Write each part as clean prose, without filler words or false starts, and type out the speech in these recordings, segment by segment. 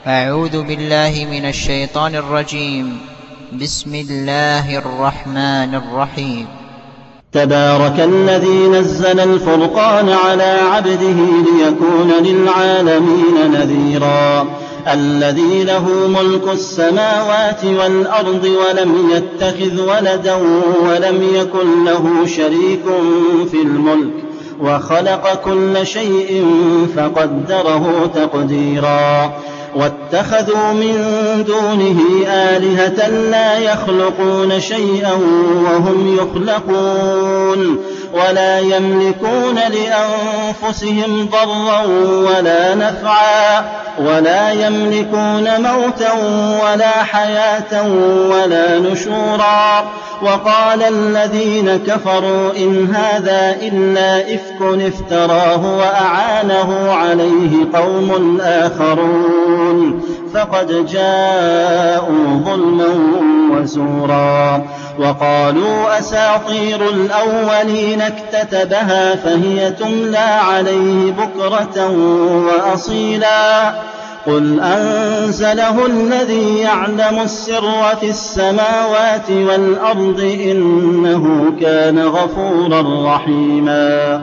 أعوذ بالله من الشيطان الرجيم. بسم الله الرحمن الرحيم. تبارك الذي نزل الفرقان على عبده ليكون للعالمين نذيرا الذي له ملك السماوات والأرض ولم يتخذ ولدا ولم يكن له شريك في الملك وخلق كل شيء فقدره تقديرا واتخذوا من دونه آلهة لا يخلقون شيئا وهم يخلقون ولا يملكون لأنفسهم ضرا ولا نفعا ولا يملكون موتا ولا حياة ولا نشورا وقال الذين كفروا إن هذا إلا إفك افتراه وأعانه عليه قوم آخرون فقد جاءوا ظلما وزورا وقالوا أساطير الأولين اكتتبها فهي تملى عليه بكرة وأصيلا قل أنزله الذي يعلم السر في السماوات والأرض إنه كان غفورا رحيما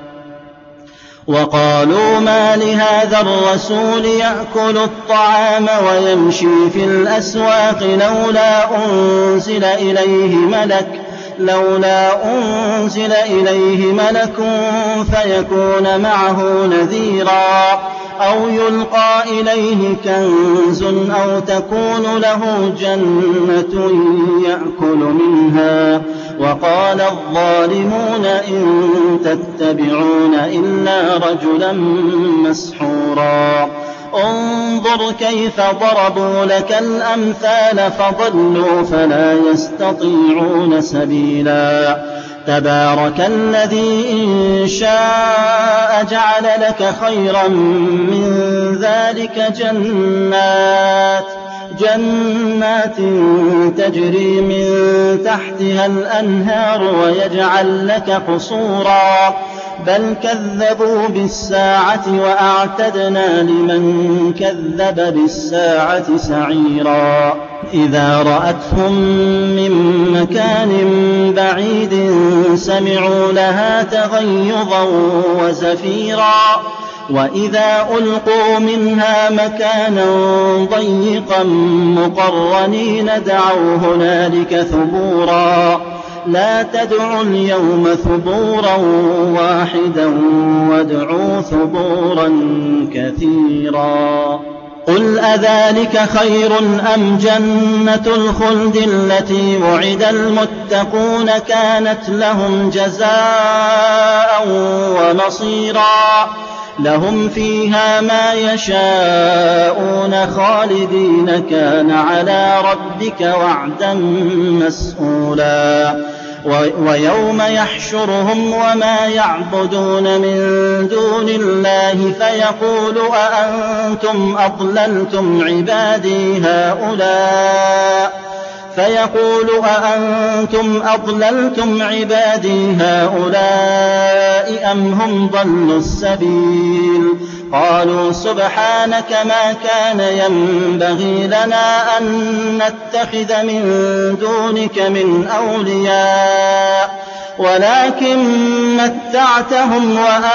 وقالوا ما لهذا الرسول يأكل الطعام ويمشي في الأسواق لولا أنزل إليه ملك فيكون معه نذيرا أو يلقى إليه كنز أو تكون له جنة يأكل منها وقال الظالمون إن تتبعون إلا رجلا مسحورا انظر كيف ضربوا لك الأمثال فضلوا فلا يستطيعون سبيلا تبارك الذي إن شاء جعل لك خيرا من ذلك جنات تجري من تحتها الأنهار ويجعل لك قصورا بل كذبوا بالساعة وأعتدنا لمن كذب بالساعة سعيرا إذا رأتهم من مكان بعيد سمعوا لها تغيظا وزفيرا وإذا ألقوا منها مكانا ضيقا مقرنين دعوا هنالك ثبورا لا تدعوا اليوم ثبورا واحدا وادعوا ثبورا كثيرا قل أذلك خير أم جنة الخلد التي وعد المتقون كانت لهم جزاء ومصيرا لهم فيها ما يشاءون خالدين كان على ربك وعدا مسئولا ويوم يحشرهم وما يعبدون من دون الله فيقول أأنتم أضللتم عبادي هؤلاء أم هم ضلوا السبيل قالوا سبحانك ما كان ينبغي لنا أن نتخذ من دونك من أولياء ولكن متعتهم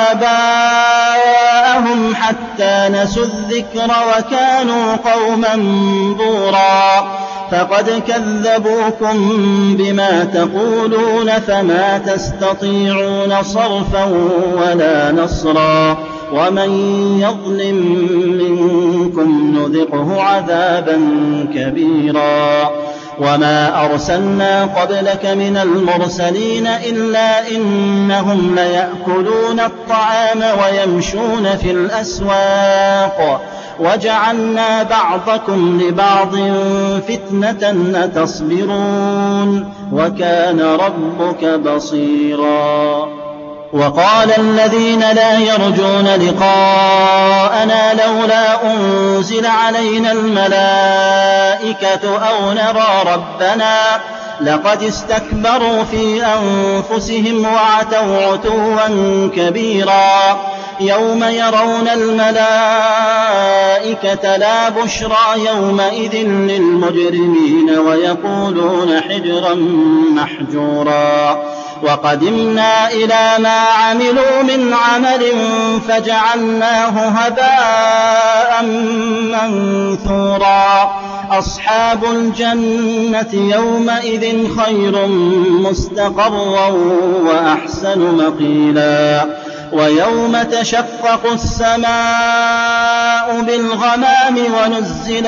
وآباءهم حتى نسوا الذكر وكانوا قوما بورا فقد كذبوكم بما تقولون فما تستطيعون صرفا ولا نصرا ومن يظلم منكم نذقه عذابا كبيرا وما أرسلنا قبلك من المرسلين إلا إنهم ليأكلون الطعام ويمشون في الأسواق وجعلنا بعضكم لبعض فتنة أتصبرون وكان ربك بصيرا وقال الذين لا يرجون لقاءنا لولا أنزل علينا الملائكة أو نرى ربنا لقد استكبروا في أنفسهم وعتوا عتوا كبيرا يوم يرون الملائكة لا بشرى يومئذ للمجرمين ويقولون حجرا محجورا وقدمنا إلى ما عملوا من عمل فجعلناه هباء منثورا أصحاب الجنة يومئذ خير مستقرا وأحسن مقيلا ويوم تشقق السماء بالغمام ونزل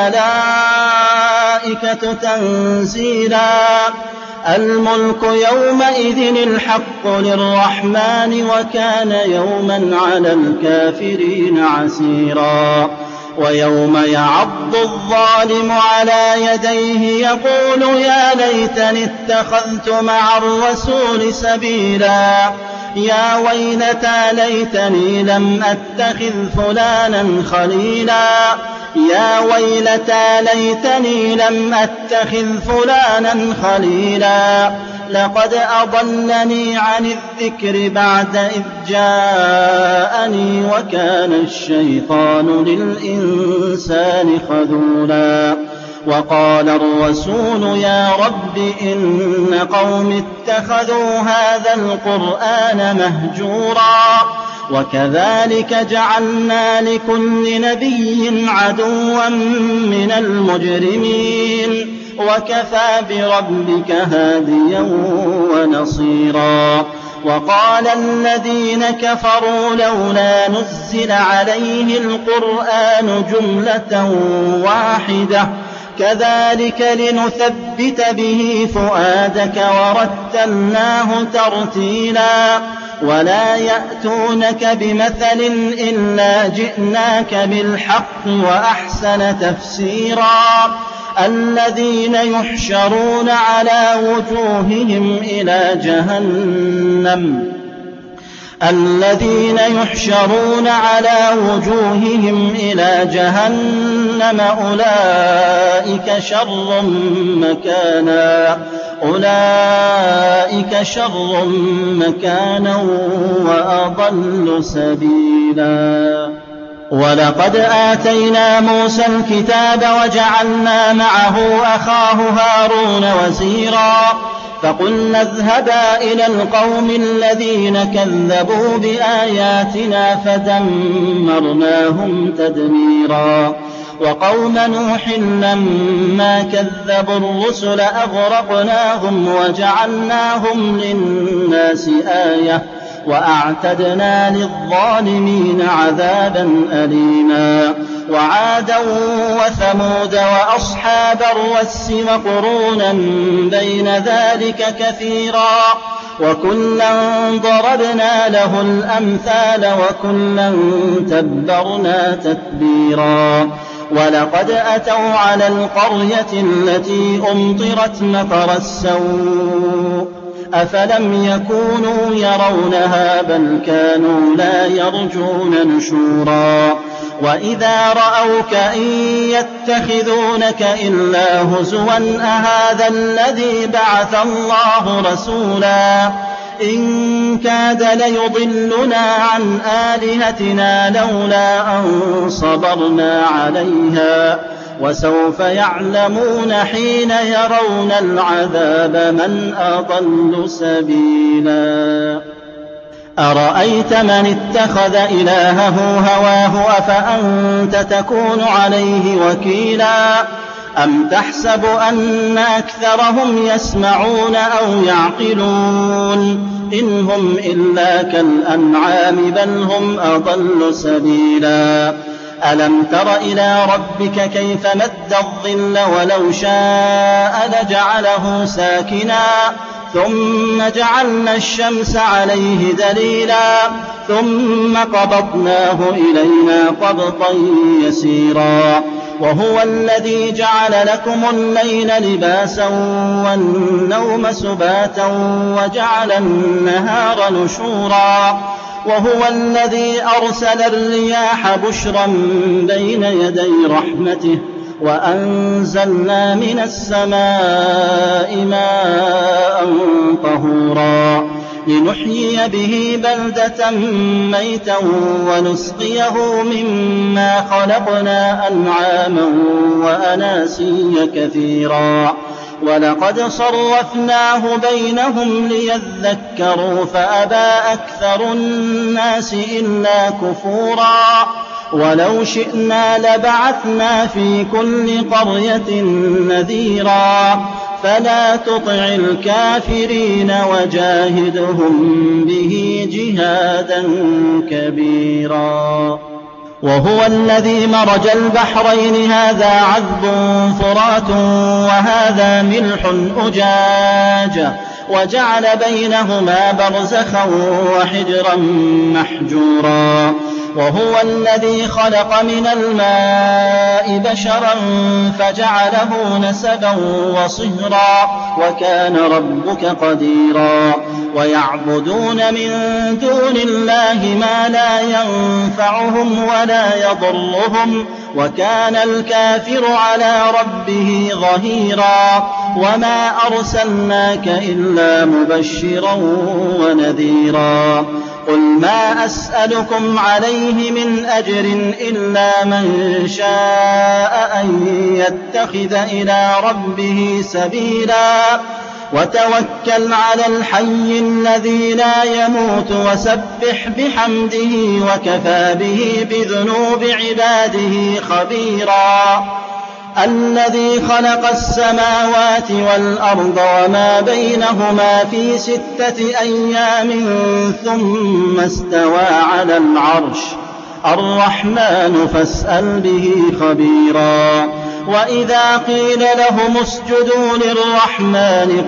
الملائكة تنزيلا الملك يومئذ الحق للرحمن وكان يوما على الكافرين عسيرا ويوم يعض الظالم على يديه يقول يا ليتني اتخذت مع الرسول سبيلا يا ويلتى ليتني لم أتخذ فلانا خليلا يا ويلتى ليتني لم أتخذ فلانا خليلا لقد أضلني عن الذكر بعد إذ جاءني وكان الشيطان للإنسان خذولا وقال الرسول يا رب إن قوم اتخذوا هذا القرآن مهجورا وكذلك جعلنا لكل نبي عدوا من المجرمين وكفى بربك هاديا ونصيرا وقال الذين كفروا لولا نزل عليه القرآن جملة واحدة كذلك لنثبت به فؤادك ورتلناه ترتيلا ولا يأتونك بمثل إلا جئناك بالحق وأحسن تفسيرا الذين يحشرون على وجوههم إلى جهنم أولئك شر مكانا وأضل سبيلا ولقد آتينا موسى الكتاب وجعلنا معه أخاه هارون وزيرا فقلنا اذهبا إلى القوم الذين كذبوا بآياتنا فدمرناهم تدميرا وقوم نوح لما كذبوا الرسل أغرقناهم وجعلناهم للناس آية وأعتدنا للظالمين عذابا أليما وعادا وثمود وأصحاب الرس وقرونا بين ذلك كثيرا وكلا ضربنا له الأمثال وكلا تبرنا تتبيرا ولقد أتوا على القرية التي أمطرت مطر السوء أفلم يكونوا يرونها بل كانوا لا يرجون نشورا وإذا رأوك إن يتخذونك إلا هزوا أهذا الذي بعث الله رسولا إن كاد ليضلنا عن آلهتنا لولا أن صبرنا عليها وسوف يعلمون حين يرون العذاب من أضل سبيلا أرأيت من اتخذ إلهه هواه أفأنت تكون عليه وكيلا أم تحسب أن أكثرهم يسمعون أو يعقلون إن هم إلا كالأنعام بل هم أضل سبيلا ألم تر إلى ربك كيف مد الظل ولو شاء لجعله ساكنا ثم جعلنا الشمس عليه دليلا ثم قبضناه إلينا قبضا يسيرا وهو الذي جعل لكم الليل لباسا والنوم سباتا وجعل النهار نشورا وهو الذي أرسل الرياح بشرا بين يدي رحمته وأنزلنا من السماء ماء طهورا لنحيي به بلدة ميتا ونسقيه مما خلقنا أنعاما وأناسيا كثيرا ولقد صرفناه بينهم ليذكروا فأبى أكثر الناس إلا كفورا ولو شئنا لبعثنا في كل قرية نذيرا فلا تطع الكافرين وجاهدهم به جهادا كبيرا وهو الذي مرج البحرين هذا عذب فرات وهذا ملح أجاج وجعل بينهما برزخا وحجرا محجورا وهو الذي خلق من الماء بشرا فجعله نسبا وصهرا وكان ربك قديرا ويعبدون من دون الله ما لا ينفعهم ولا يضرهم وكان الكافر على ربه ظهيرا وما أرسلناك إلا مبشرا ونذيرا قل ما أسألكم عليه من أجر إلا من شاء أن يتخذ إلى ربه سبيلا وتوكل على الحي الذي لا يموت وسبح بحمده وكفى به بذنوب عباده خبيرا الذي خلق السماوات والأرض وما بينهما في 6 أيام ثم استوى على العرش الرحمن فاسأل به خبيرا وإذا قيل لهم اسجدوا للرحمن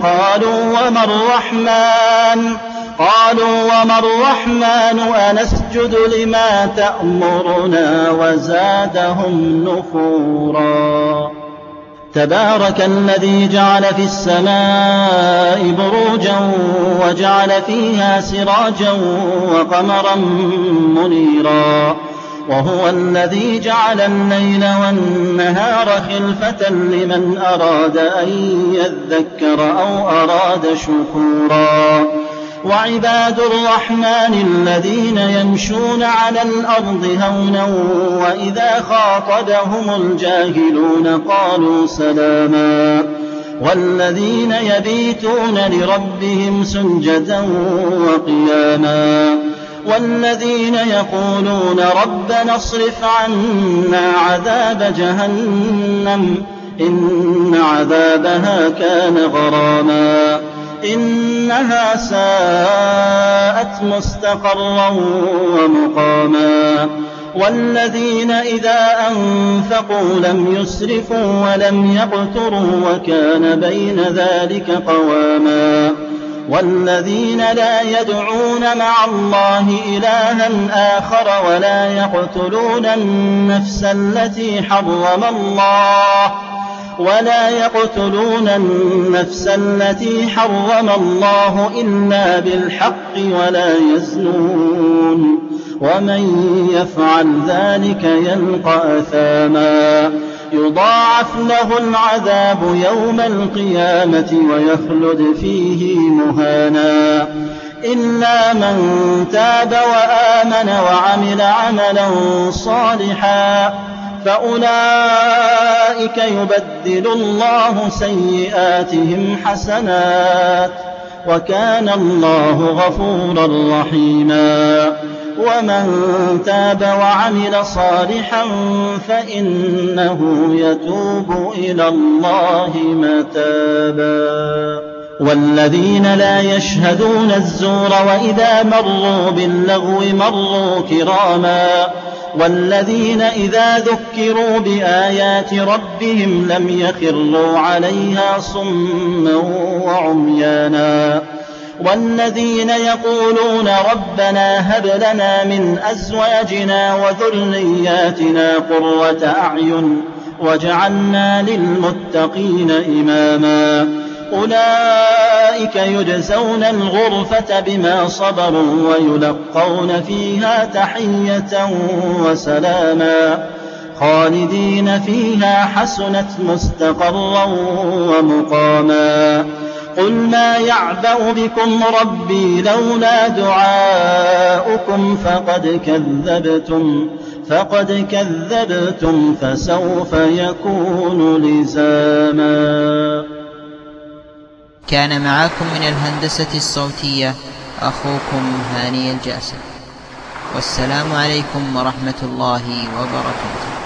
قالوا وما الرحمن أنسجد لما تأمرنا وزادهم نفورا تبارك الذي جعل في السماء بروجا وجعل فيها سراجا وقمرا منيرا وهو الذي جعل الليل والنهار خلفة لمن أراد أن يذكر أو أراد شكورا وعباد الرحمن الذين يمشون على الأرض هونا وإذا خاطبهم الجاهلون قالوا سلاما والذين يبيتون لربهم سجدا وقياما والذين يقولون ربنا اصرف عنا عذاب جهنم إن عذابها كان غراما إنها ساءت مستقرا ومقاما والذين إذا أنفقوا لم يسرفوا ولم يقتروا وكان بين ذلك قواما والذين لا يدعون مع الله إلها آخر ولا يقتلون النفس التي حرم الله إلا بالحق ولا يزنون ومن يفعل ذلك يلقى أثاما يضاعف له العذاب يوم القيامة ويخلد فيه مهانا إلا من تاب وآمن وعمل عملا صالحا فأولئك يبدل الله سيئاتهم حسنات وكان الله غفورا رحيما ومن تاب وعمل صالحا فإنه يتوب إلى الله متابا والذين لا يشهدون الزور وإذا مروا باللغو مروا كراما والذين إذا ذكروا بآيات ربهم لم يخروا عليها صما وعميانا والذين يقولون ربنا هب لنا من أزواجنا وذرياتنا قرة أعين واجعلنا للمتقين إماما أولئك يجزون الغرفة بما صبروا ويلقون فيها تحية وسلاما خالدين فيها حسنت مستقرا ومقاما قل ما يعبأ بكم ربي لولا دعاؤكم فقد كذبتم فسوف يكون لزاما. كان معكم من الهندسة الصوتية أخوكم هاني الجاسر، والسلام عليكم ورحمة الله وبركاته.